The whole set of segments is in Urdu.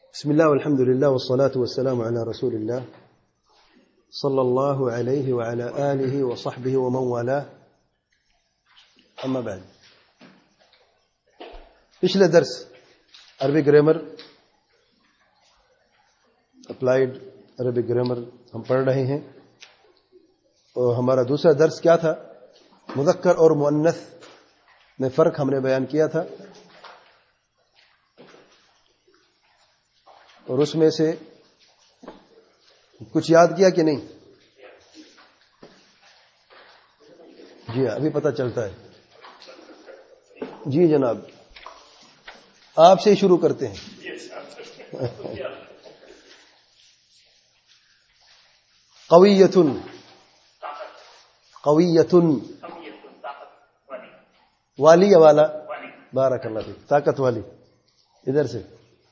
بسم الله والحمد لله والصلاة والسلام على رسول الله صلى الله عليه وعلى آله وصحبه ومن والاه أما بعد. پچھلے درس عربی گرامر اپلائیڈ عربی گرامر ہم پڑھ رہے ہیں اور ہمارا دوسرا درس کیا تھا؟ مذکر اور مؤنث میں فرق ہم نے بیان کیا تھا اور اس میں سے کچھ یاد کیا کہ نہیں؟ جی ابھی پتہ چلتا ہے. جی جناب آپ سے شروع کرتے ہیں. قویتن قویتن والی یا والا؟ بارک اللہ فیک. طاقت والی. ادھر سے.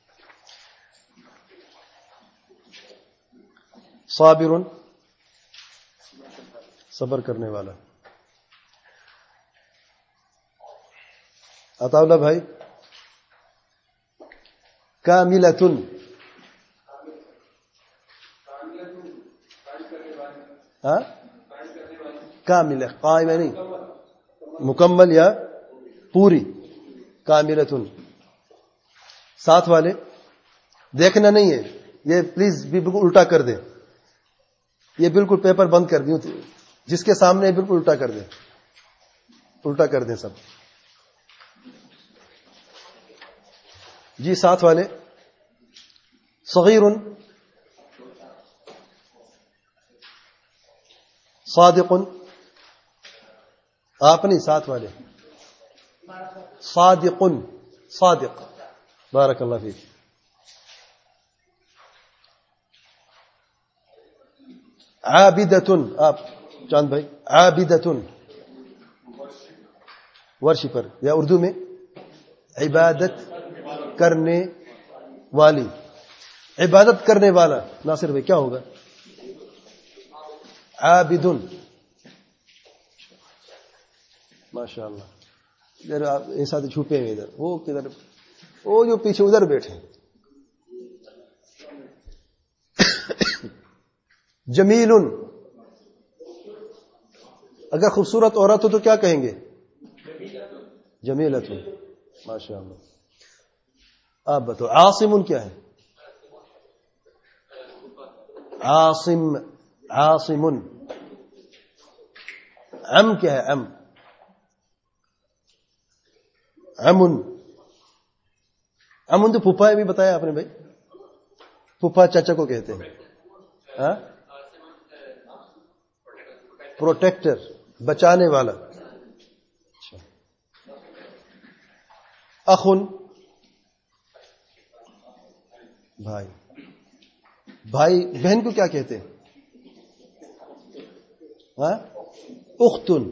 صابر صبر کرنے والا. عطا اللہ بھائی. کاملتن کامل قائم نہیں مکمل یا پوری. کاملتن. ساتھ والے دیکھنا نہیں ہے یہ پلیز بالکل الٹا کر دیں. یہ بالکل پیپر بند کر دیں جس کے سامنے بالکل الٹا کر دیں. الٹا کر دیں سب. جی ساتھ والے. صغیر صادق. آپ نہیں ساتھ والے. صادق صادق. بارک اللہ فیک. عابدتن. آپ چاند بھائی. عابدتن ورشپر یا اردو میں عبادت کرنے والی. عبادت کرنے والا. ناصر بھائی کیا ہوگا؟ عابدن. ماشاء اللہ. ادھر آپ ایسا تو چھپے ہوئے ادھر. وہ کدھر؟ وہ جو پیچھے ادھر بیٹھے. جمیل. اگر خوبصورت عورت ہو تو کیا کہیں گے؟ جمیلت. ماشاء اللہ. آپ بتاؤ عاصم کیا ہے؟ عاصم. عاصم. ام کیا ہے؟ ام. امن. امن تو پھپھا بھی بتایا آپ نے بھائی. پھپھا چچا کو کہتے ہیں. پروٹیکٹر بچانے والا. اخن بھائی. بھائی بہن کو کیا کہتے ہیں؟ اختن.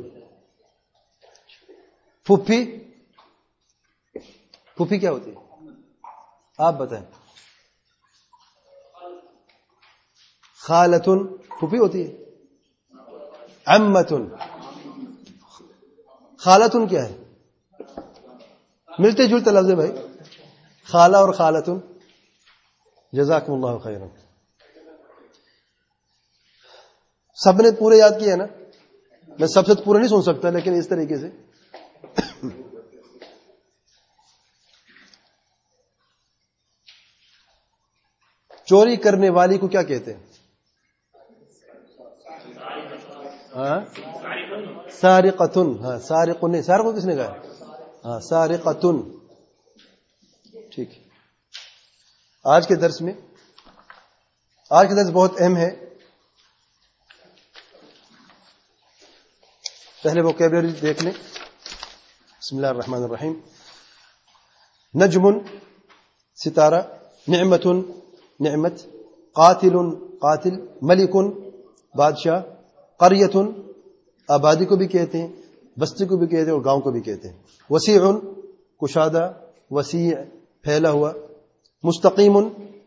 پھوپھی. پھوپھی کیا ہوتی ہے؟ آپ بتائیں. خالتن. پھوپھی ہوتی ہے. عمتن. خالتن کیا ہے؟ ملتے جلتے لفظ ہے بھائی. خالہ اور خالتن. جزاکم اللہ خیرا. سب نے پورے یاد کیا ہے نا؟ میں سب سے پورے نہیں سن سکتا لیکن اس طریقے سے. چوری کرنے والی کو کیا کہتے ہیں؟ سارقتن. ہاں سارقن نہیں. سارق کو کس نے کہا؟ ہاں سارقتن. ٹھیک ہے. آج کے درس بہت اہم ہے. پہلے ووکیبلری دیکھ لیں. بسم اللہ الرحمن الرحیم. نجم ستارہ. نعمت نعمت. قاتل قاتل. ملک بادشاہ. قریۃ آبادی کو بھی کہتے ہیں, بستی کو بھی کہتے ہیں اور گاؤں کو بھی کہتے ہیں. وسیع کشادہ. وسیع پھیلا ہوا. مستقیم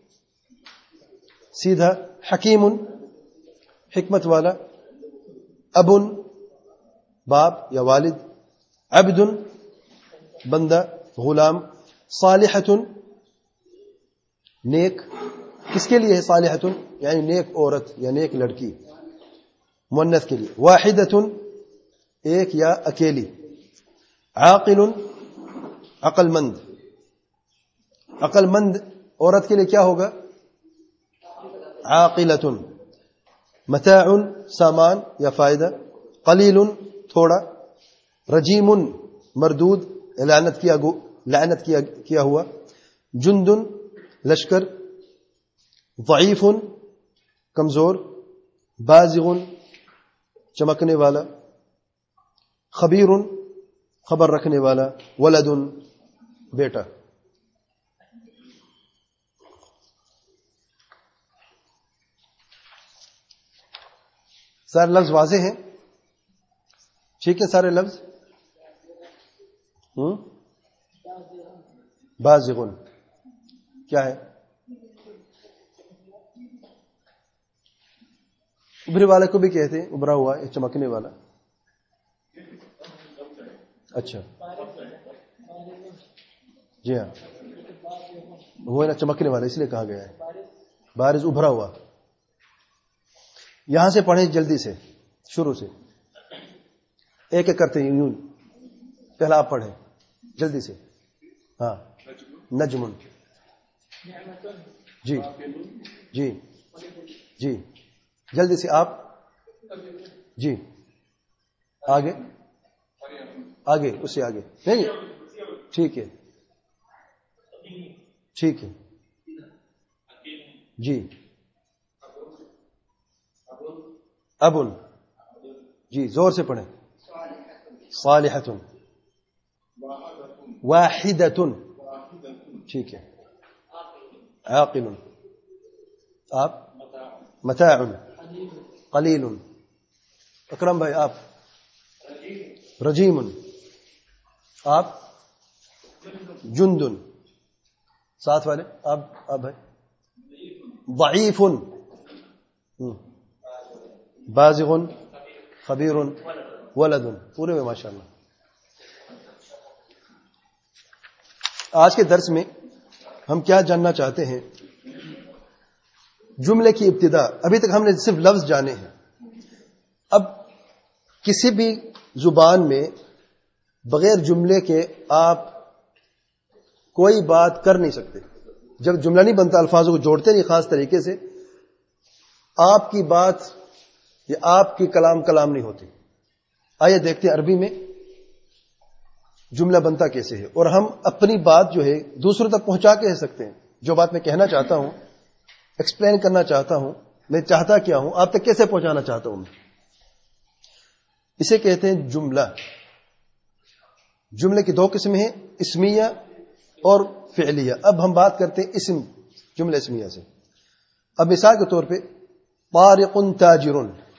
سیدھا. حکیم حکمت والا. ابن باپ یا والد. عبد بندہ غلام. صالحۃ نیک کس کے لیے ہے؟ صالحتن یعنی نیک عورت یا نیک لڑکی مؤنث کے لیے. واحدتن ایک یا اکیلی. عاقل عقل مند. عقل مند عورت کے لیے کیا ہوگا؟ عاقلتن. متاع سامان یا فائدہ. قلیل تھوڑا. رجیم مردود لعنت کیا ہوا. جند لشکر. ضعیف کمزور. بازغ چمکنے والا. خبیر خبر رکھنے والا. ولد بیٹا. سارے لفظ واضح ہیں؟ ٹھیک ہے سارے لفظ. بازغن کیا ہے؟ ابھرے والے کو بھی کہتے ہیں، ابھرا ہوا چمکنے والا. اچھا جی ہاں وہ ہے نا چمکنے والا، اس لیے کہا گیا ہے بارز ابھرا ہوا. یہاں سے پڑھیں جلدی سے شروع سے، ایک ایک کرتے ہیں یوں. پہلا آپ پڑھیں جلدی سے. ہاں نجم. جی جی جی جلدی سے آپ. جی آگے آگے اس سے آگے نہیں. ٹھیک ہے ٹھیک ہے. جی ابن. جی زور سے پڑھیں. صالحۃ. واحدۃ. ٹھیک ہے. عاقل. آپ. متاع. قلیل. اکرم بھائی آپ. رجیم. آپ. جند. ساتھ والے آپ بھائی. ضعیف. بازغ. خبیر. ولد. پورے میں ماشاء اللہ. آج کے درس میں ہم کیا جاننا چاہتے ہیں؟ جملے کی ابتدا. ابھی تک ہم نے صرف لفظ جانے ہیں. اب کسی بھی زبان میں بغیر جملے کے آپ کوئی بات کر نہیں سکتے. جب جملہ نہیں بنتا، الفاظوں کو جوڑتے نہیں خاص طریقے سے، آپ کی بات یا آپ کی کلام نہیں ہوتی. آئیے دیکھتے ہیں عربی میں جملہ بنتا کیسے ہے، اور ہم اپنی بات جو ہے دوسروں تک پہنچا کے سکتے ہیں. جو بات میں کہنا چاہتا ہوں، ایکسپلین کرنا چاہتا ہوں، میں چاہتا کیا ہوں، آپ تک کیسے پہنچانا چاہتا ہوں میں. اسے کہتے ہیں جملہ. جملے کی دو قسمیں ہیں، اسمیہ اور فعلیہ. اب ہم بات کرتے ہیں اسم، جملہ اسمیہ سے. اب مثال کے طور پہ طارق تاجر.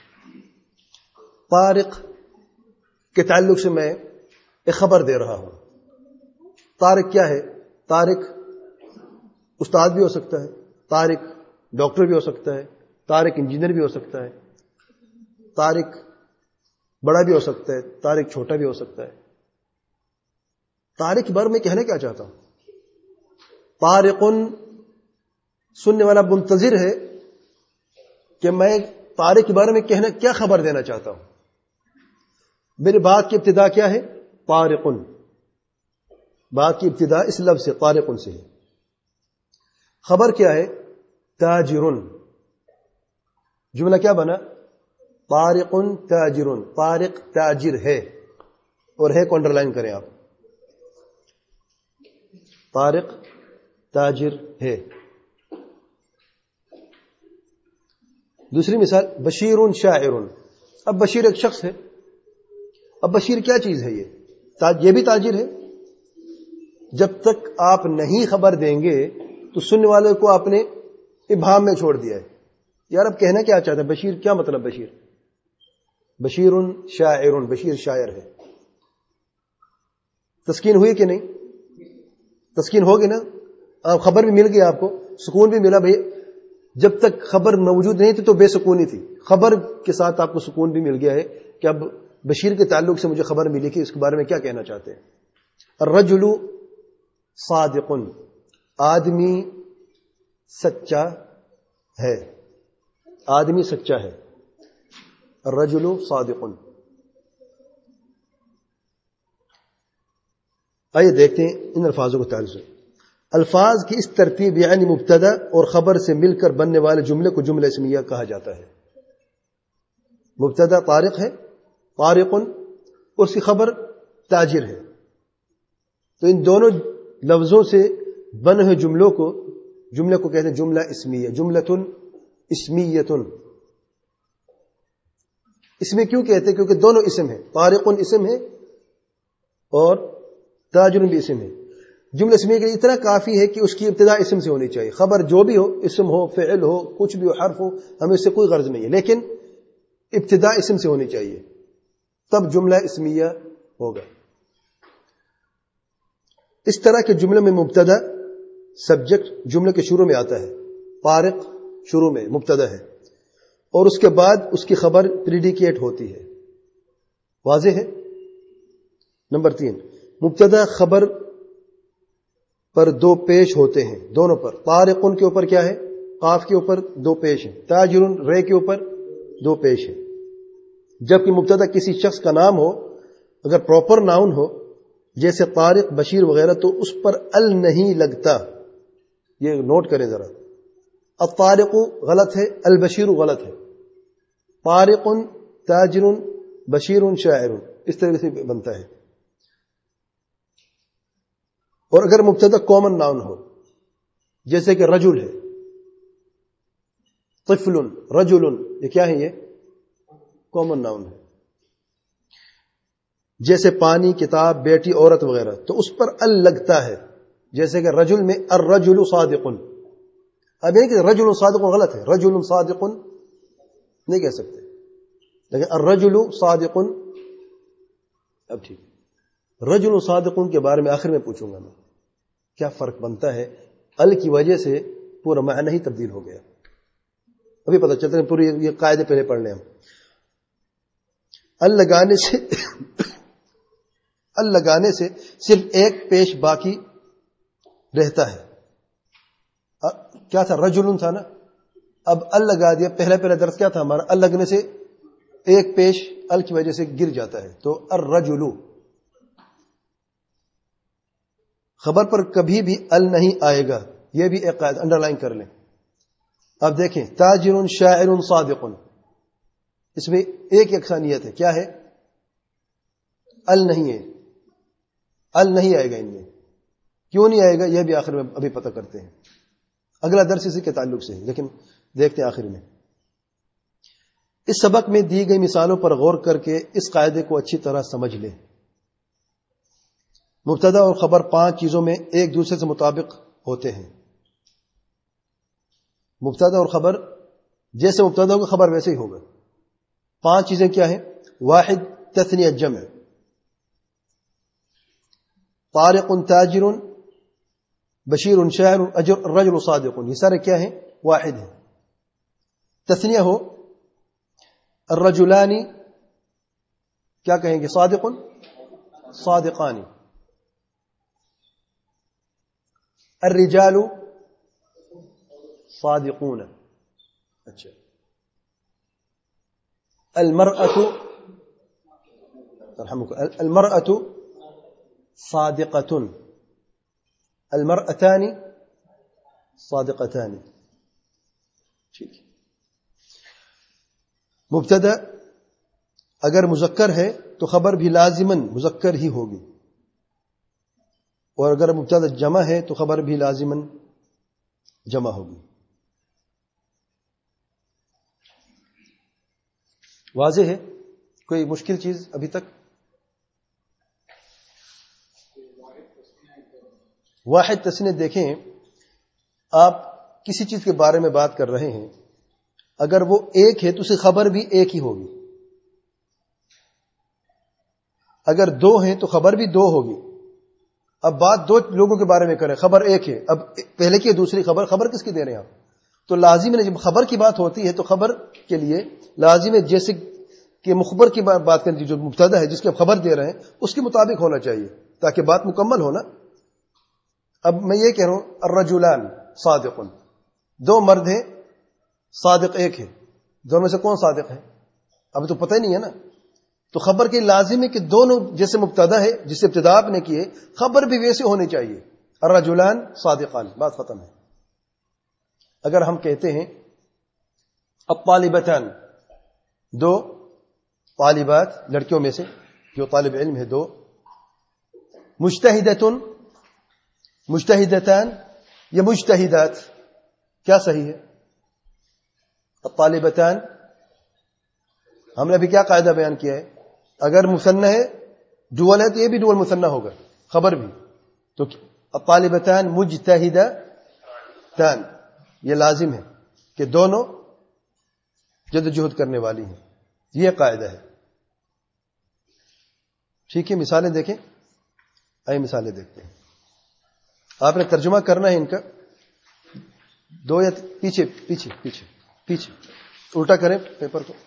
طارق کے تعلق سے میں ایک خبر دے رہا ہوں. طارق کیا ہے؟ طارق استاد بھی ہو سکتا ہے، طارق ڈاکٹر بھی ہو سکتا ہے، طارق انجینئر بھی ہو سکتا ہے، طارق بڑا بھی ہو سکتا ہے، طارق چھوٹا بھی ہو سکتا ہے. طارق کے بارے میں کہنا کیا چاہتا ہوں؟ طارق سننے والا منتظر ہے کہ میں طارق کے بارے میں کہنا کیا خبر دینا چاہتا ہوں. میری بات کی ابتدا کیا ہے؟ طارق. بات کی ابتدا اس لفظ سے طارق سے ہے. خبر کیا ہے؟ تاجر. جملہ کیا بنا؟ طارق تاجر. طارق تاجر ہے، اور ہے کو انڈر لائن کریں آپ. طارق تاجر ہے. دوسری مثال بشیر شاعر. اب بشیر ایک شخص ہے. اب بشیر کیا چیز ہے؟ یہ بھی تاجر ہے. جب تک آپ نہیں خبر دیں گے تو سننے والے کو آپ نے ابہام میں چھوڑ دیا ہے. یار اب کہنا کیا چاہتا ہے؟ بشیر کیا مطلب؟ بشیر شاعر. بشیر شاعر ہے. تسکین ہوئی کہ نہیں؟ تسکین ہوگی نا. آپ خبر بھی مل گئی، آپ کو سکون بھی ملا. بھائی جب تک خبر موجود نہیں تھی تو بے سکونی تھی، خبر کے ساتھ آپ کو سکون بھی مل گیا ہے کہ اب بشیر کے تعلق سے مجھے خبر ملی کہ اس کے بارے میں کیا کہنا چاہتے ہیں. الرجل صادق. آدمی سچا ہے، آدمی سچا ہے. الرجل صادق. آئیے دیکھتے ہیں ان الفاظوں کو تعریف سے. الفاظ کی اس ترتیب یعنی مبتدا اور خبر سے مل کر بننے والے جملے کو جملہ اسمیہ کہا جاتا ہے. مبتدا طارق ہے، طارق، اور اس کی خبر تاجر ہے. تو ان دونوں لفظوں سے بنے ہوئے جملے کو کہتے ہیں جملہ اسمیہ. جملۃ اسمیۃ. اس میں کیوں کہتے ہیں؟ کیونکہ دونوں اسم ہیں. طارق اسم ہے اور تاجر بھی اسم ہے. جملہ اسمیہ کے لیے اتنا کافی ہے کہ اس کی ابتدا اسم سے ہونی چاہیے. خبر جو بھی ہو، اسم ہو، فعل ہو، کچھ بھی ہو، حرف ہو، ہمیں اس سے کوئی غرض نہیں ہے، لیکن ابتدا اسم سے ہونی چاہیے، تب جملہ اسمیہ ہوگا. اس طرح کے جملے میں مبتدا سبجیکٹ جملے کے شروع میں آتا ہے. طارق شروع میں مبتدا ہے اور اس کے بعد اس کی خبر پریڈیکیٹ ہوتی ہے. واضح ہے؟ نمبر 3، مبتدا خبر پر دو پیش ہوتے ہیں، دونوں پر. طارق کے اوپر کیا ہے؟ قاف کے اوپر دو پیش ہیں. تاجر رے کے اوپر دو پیش ہیں. جبکہ مبتدا کسی شخص کا نام ہو، اگر پراپر ناؤن ہو جیسے طارق، بشیر وغیرہ، تو اس پر ال نہیں لگتا. یہ نوٹ کریں ذرا. الطارق غلط ہے، البشیر غلط ہے. طارق، تاجر، بشیر، شاعر، اس طرح سے بنتا ہے. اور اگر مبتدا کامن ناؤن ہو جیسے کہ رجل ہے، طفل، رجل، یہ کیا ہے؟ یہ کامن ناؤن ہے. جیسے پانی، کتاب، بیٹی، عورت وغیرہ، تو اس پر ال لگتا ہے. جیسے کہ رجل میں الرجل صادق. اب یہ کہ رجل صادق غلط ہے، رجل صادق نہیں کہہ سکتے، لیکن الرجل صادق اب ٹھیک. رجل صادق کے بارے میں آخر میں پوچھوں گا میں کیا فرق بنتا ہے. ال کی وجہ سے پورا معنی ہی تبدیل ہو گیا. ابھی پتہ چلتا ہے، پوری یہ قاعدے پہلے پڑھ لیں ہم. ال لگانے سے صرف ایک پیش باقی رہتا ہے. کیا تھا؟ رجل تھا نا. اب ال لگا دیا. پہلا درس کیا تھا ہمارا؟ ال لگنے سے ایک پیش ال کی وجہ سے گر جاتا ہے. تو الرجل. خبر پر کبھی بھی ال نہیں آئے گا. یہ بھی ایک قاعدہ انڈر لائن کر لیں. اب دیکھیں، تاجر، شاعر، صادق، اس میں ایک یکسانیت ہے. کیا ہے؟ ال نہیں ہے. ال نہیں آئے گا ان میں. کیوں نہیں آئے گا یہ بھی آخر میں ابھی پتہ کرتے ہیں. اگلا درس اسی کے تعلق سے ہے، لیکن دیکھتے ہیں آخر میں. اس سبق میں دی گئی مثالوں پر غور کر کے اس قاعدے کو اچھی طرح سمجھ لیں. مبتدا اور خبر 5 چیزوں میں ایک دوسرے سے مطابق ہوتے ہیں. مبتدا اور خبر جیسے مبتدا ہوگا خبر ویسے ہی ہوگا. 5 چیزیں کیا ہیں؟ واحد، تثنیہ جمع. طارق، تاجر، بشیر، شاعر، الرجل صادق، یہ سارے کیا ہیں؟ واحد ہیں. تثنیہ ہو الرجلان، کیا کہیں گے؟ صادق، صادقان. الرجال صادقون. اچھا. المرأة صادقة. المرأتان صادقتان. ٹھیک. مبتدا اگر مذکر ہے تو خبر بھی لازماً مذکر ہی ہوگی، اور اگر مبتدا جمع ہے تو خبر بھی لازماً جمع ہوگی. واضح ہے؟ کوئی مشکل چیز ابھی تک؟ واحد تثنیہ دیکھیں، آپ کسی چیز کے بارے میں بات کر رہے ہیں، اگر وہ ایک ہے تو اسے خبر بھی ایک ہی ہوگی. اگر 2 ہیں تو خبر بھی 2 ہوگی. اب بات 2 لوگوں کے بارے میں کریں، خبر ایک ہے، اب پہلے کی دوسری خبر کس کی دے رہے ہیں آپ؟ تو لازم ہے جب خبر کی بات ہوتی ہے تو خبر کے لیے لازم ہے جیسے کہ مخبر کی بات کریں، جو مبتدا ہے جس کی خبر دے رہے ہیں اس کے مطابق ہونا چاہیے تاکہ بات مکمل ہونا. اب میں یہ کہہ رہا ہوں الرجلان صادق، دو مرد ہیں، صادق ایک ہے، دونوں میں سے کون صادق ہے؟ اب تو پتہ ہی نہیں ہے نا. تو خبر کے لازم ہے کہ دونوں جیسے مبتدا ہے جس سے ابتدا آپ نے کی ہے خبر بھی ویسے ہونی چاہیے. الرجلان صادقان، بات ختم ہے. اگر ہم کہتے ہیں الطالبتان، دو طالبات لڑکیوں میں سے جو طالب علم ہے دو، مجتہدتن، مجتہدتان یا مجتہدات، کیا صحیح ہے؟ الطالبتان. ہم نے ابھی کیا قاعدہ بیان کیا ہے؟ اگر مثنی ہے ڈوول ہے تو یہ بھی ڈوول مثنی ہوگا، خبر بھی. تو الطالبتان مجتہدتان یہ لازم ہے کہ دونوں جدوجہد کرنے والی ہیں. یہ قاعدہ ہے. ٹھیک ہے، مثالیں دیکھیں. آئے مثالیں دیکھتے ہیں. آپ نے ترجمہ کرنا ہے ان کا، دو یا پیچھے پیچھے پیچھے پیچھے الٹا کریں پیپر کو.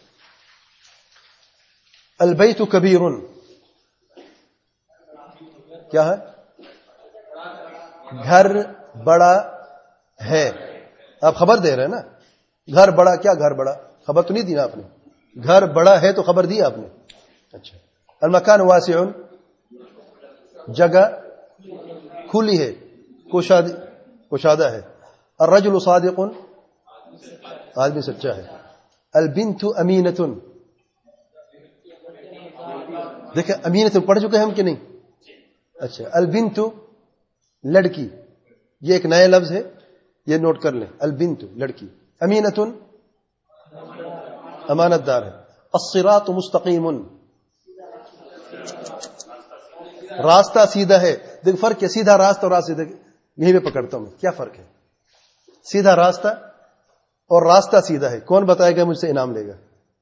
البیت کبیر، کیا ہے؟ گھر بڑا ہے. آپ خبر دے رہے ہیں نا. گھر بڑا، کیا گھر بڑا؟ خبر تو نہیں دی نا آپ نے. گھر بڑا ہے تو خبر دی آپ نے. اچھا. المکان واسع، جگہ کھلی ہے، کشادہ ہے. الرجل صادق، آدمی سچا ہے. البنت امینۃ، دیکھیں امینۃ پڑھ چکے ہیں ہم کہ نہیں؟ اچھا. البنت لڑکی، یہ ایک نیا لفظ ہے، یہ نوٹ کر لیں. البنت لڑکی، امینۃ امانت دار ہے. الصراط مستقیم، راستہ سیدھا ہے. دیکھ فرق ہے، سیدھا راستہ اور راستہ سیدھا، یہیں پہ پکڑتا ہوں. کیا فرق ہے؟ سیدھا راستہ اور راستہ سیدھا ہے. کون بتائے گا مجھ سے انعام لے گا؟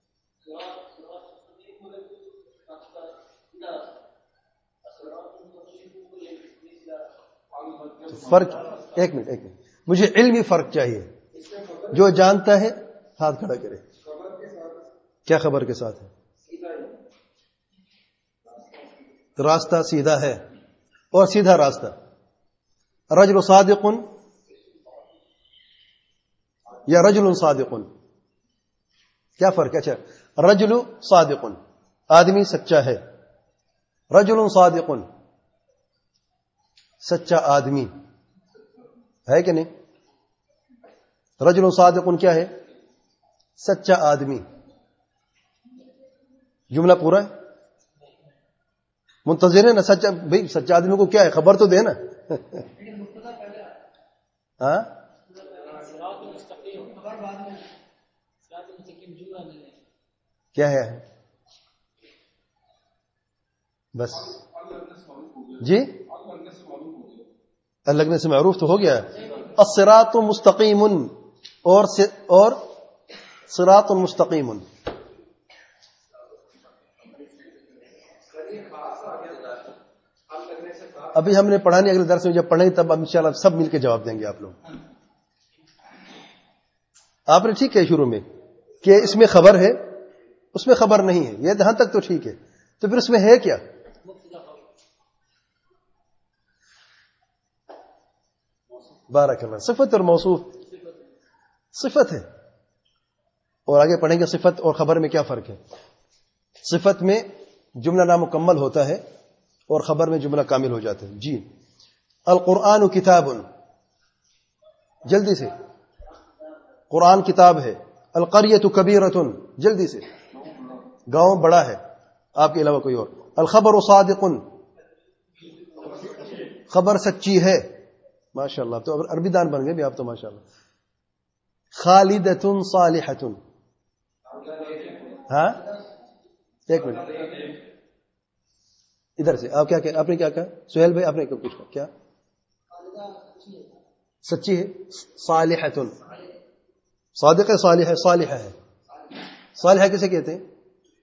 فرق، ایک منٹ مجھے علمی فرق چاہیے. جو جانتا ہے ہاتھ کھڑا کرے. کیا خبر کے ساتھ ہے؟ راستہ سیدھا ہے اور سیدھا راستہ. رجل صادق یا رجل صادق، کیا فرق ہے؟ اچھا. رجل صادق آدمی سچا ہے، رجل صادق سچا آدمی ہے کہ نہیں؟ رجل صادق کیا ہے؟ سچا آدمی. جملہ پورا ہے؟ منتظر ہے نا؟ سچا بھائی، سچا آدمی کو کیا ہے؟ خبر تو دے نا. ہاں کیا ہے؟ بس جی، لگنے سے معروف تو ہو گیا. الصراط مستقیم اور صراط مستقیم. ابھی ہم نے پڑھانی، اگلے درس میں جب پڑھیں تب انشاءاللہ سب مل کے جواب دیں گے آپ لوگ. آپ نے ٹھیک ہے شروع میں کہ اس میں خبر ہے اس میں خبر نہیں ہے، یہ جہاں تک تو ٹھیک ہے. تو پھر اس میں ہے کیا؟ بارک اللہ. صفت اور موصوف، صفت ہے. اور آگے پڑھیں گے صفت اور خبر میں کیا فرق ہے. صفت میں جملہ نامکمل ہوتا ہے اور خبر میں جملہ کامل ہو جاتا ہے. جی. القرآن کتاب، جلدی سے. قرآن کتاب ہے. القریۃ کبیرۃ، جلدی سے. گاؤں بڑا ہے، آپ کے علاوہ کوئی اور. الخبر صادق، خبر سچی ہے. ماشاء اللہ، تو عربی دان بن گئے بھی آپ تو ماشاء اللہ. خالدۃ صالحۃ. ہاں ایک منٹ ادھر سے. آپ نے کیا کہا سہیل بھائی؟ آپ نے کچھ کہا کیا؟ سچی ہے. صالحۃ، صادق ہے، صالح ہے. صالحہ ہے. صالحہ کسے کہتے ہیں؟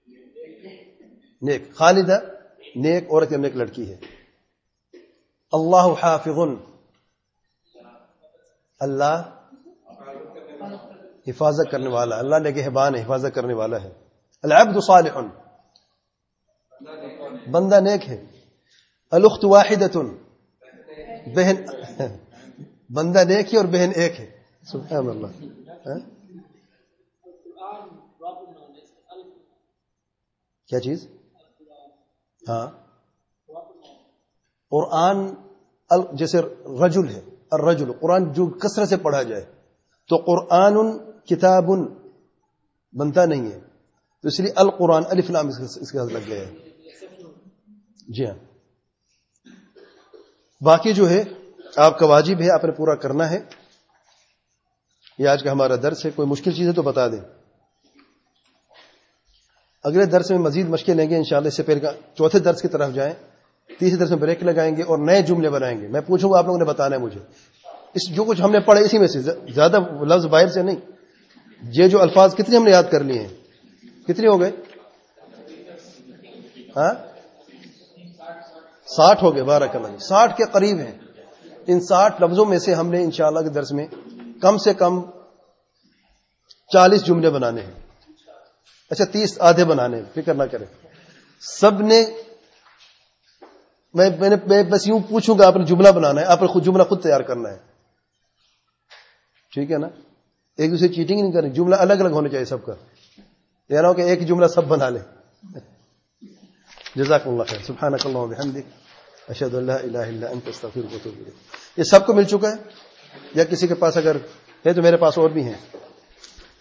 نیک. خالدہ نیک عورت یا نیک لڑکی ہے. اللہ حافظ، اللہ حفاظت کرنے والا، اللہ نگہبان ہے، حفاظت کرنے والا ہے. العبد صالح، بندہ نیک ہے. الاخت واحدۃ، بہن، بندہ نیک ہے اور بہن ایک ہے. سبحان اللہ. کیا چیز؟ ہاں قرآن جیسے رجل ہے، الرجل قرآن جو کثرت سے پڑھا جائے تو قرآن کتاب بنتا نہیں ہے، تو اس لیے القرآن الف لام اس کے ساتھ لگ گیا ہے. جی ہاں. باقی جو ہے آپ کا واجب ہے، آپ نے پورا کرنا ہے. یہ آج کا ہمارا درس ہے. کوئی مشکل چیز ہے تو بتا دیں. اگلے درس میں مزید مشکل لیں گے انشاءاللہ. اس سے پہلے چوتھے درس کی طرف جائیں، تیسرے درس میں بریک لگائیں گے اور نئے جملے بنائیں گے. میں پوچھوں گا، آپ لوگوں نے بتانا ہے مجھے. اس جو کچھ ہم نے پڑھے اسی میں سے، زیادہ لفظ باہر سے نہیں. یہ جو الفاظ کتنے ہم نے یاد کر لیے ہیں؟ کتنے ہو گئے؟ ہاں 60 ہو گئے. بارک اللہ. 60 کے قریب ہیں. ان 60 لفظوں میں سے ہم نے انشاءاللہ کے درس میں کم سے کم 40 جملے بنانے ہیں. اچھا 30 آدھے بنانے ہیں، فکر نہ کریں. سب نے میں بس یوں پوچھوں گا، آپ نے جملہ بنانا ہے، آپ نے خود جملہ خود تیار کرنا ہے. ٹھیک ہے نا؟ ایک دوسرے چیٹنگ نہیں کرنی. جملہ الگ الگ ہونا چاہیے سب کا. یہ نہ ہو کہ ایک جملہ سب بنا لیں. جزاکم اللہ خیر. سبحانک اللہم و بحمدک، اشہد ان لا الہ الا انت، استغفرک و اتوب الیک. یہ سب کو مل چکا ہے یا کسی کے پاس اگر ہے تو میرے پاس اور بھی ہیں.